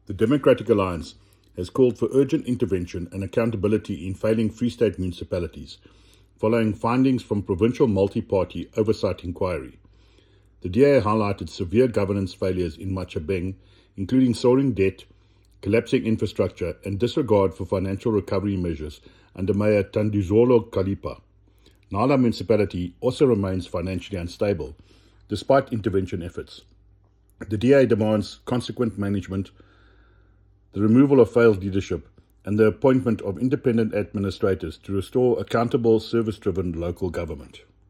The Democratic Alliance has called for urgent intervention and accountability in failing Free State municipalities, following findings from provincial multi-party oversight inquiry. The DA highlighted severe governance failures in Machabeng, including soaring debt, collapsing infrastructure, and disregard for financial recovery measures under Mayor Tanduzolo Kalipa. Nala municipality also remains financially unstable, despite intervention efforts. The DA demands consequent management, the removal of failed leadership, and the appointment of independent administrators to restore accountable, service-driven local government.